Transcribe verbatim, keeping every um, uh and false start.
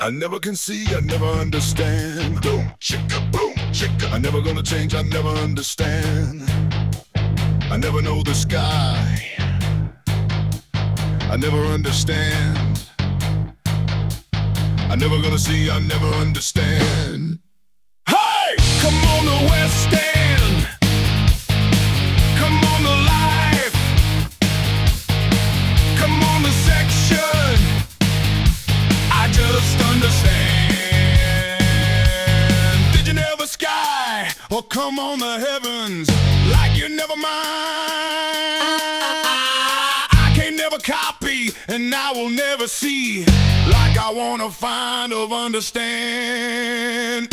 I never can see, I never understand. Boom, chicka, boom, chicka. I never gonna change, I never understand. I never know the sky. I never understand. I never gonna see, I never understand. Hey! Come on the West End. Come on the Life. Come on the Section. I just understand. Did you never sky or come on the heavens like you never mind? I can't never copy and I will never see like I wanna find or understand.